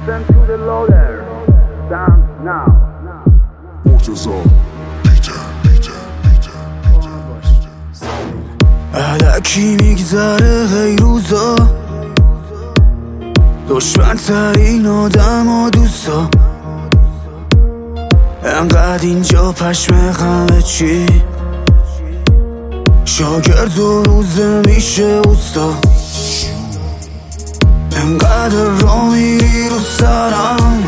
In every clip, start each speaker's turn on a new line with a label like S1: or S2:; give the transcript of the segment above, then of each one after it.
S1: Listen to the loader. Dance now.
S2: مرتضی
S3: علکی میگذره هی روزا، دشمن ترین آدم و دوستا، انقدر اینجا پشمقمه چی شاگرد و روزه میشه اوستا، انقدر را میری رو سرم،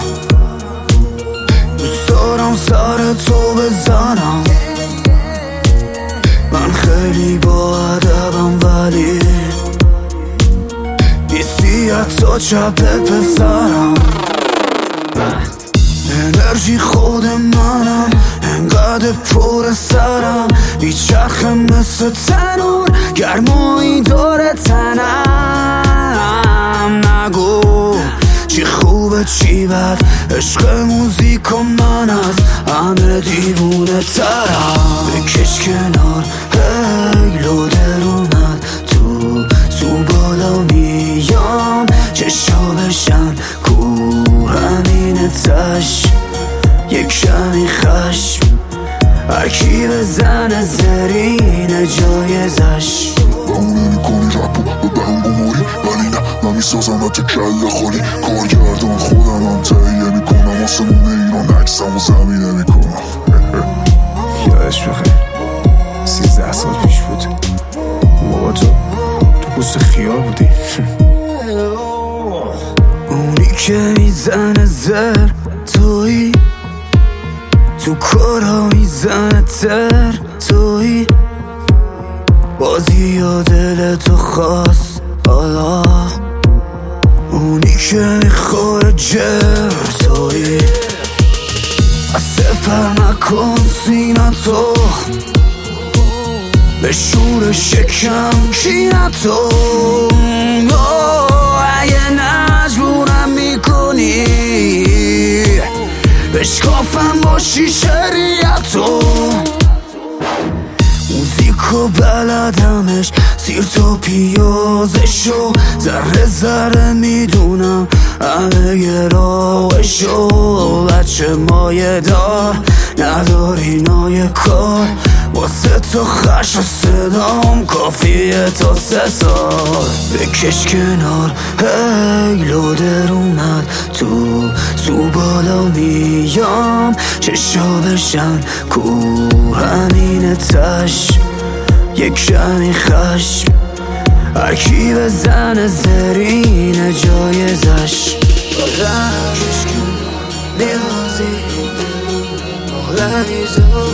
S3: دوست دارم سر تو بزنم، من خیلی با ادبم ولی نیستی حتی چپ پسرم، انرژی خود منم انقدر پر سرم، بیچرخه مثل تنور گرمایی داره تنم، نگو چی خوبه چی بد، عشق موزیک و من از همه دیوونه ترم، بکش کنار هی لودر اومد تو بالا میام، چشا بشن کور همین تش، یک کمی خشم هرکی بزنه زرین جایزش،
S2: بمونه میکنی رپو به بنگو موری، ولی نه من میسازم حتی کل خالی، کارگردان خودم هم تهیه میکنم، آسمون ایران عکسم و زمینه میکنم.
S3: یادش بخیر 13 سال پیش بود، موقع تو پوست خیار بودی. اونی که میزنه زر توی، تو کارا میزنه تر توی، بازی یا دل تو خواست حالا، اونی که میخوره جر توی، از سپر نکن سینه تو به شور شکم کینه تو، اگه مجبورم میکنی بشکافم با شیشه ریتو، موزیکو بلدمش سیر تا پیازشو، ذره ذره میدونم همه گراوشو، بچه مایه دار نداری نای کار، واسه تو خش و صدام کافیه تا 3 سال، بکش کنار هی لودر اومد تو بالا میام، چشا بشن کور همین تش، یک کمی خشم هرکی بزنه زرین جایزش، بکش کنار نیازی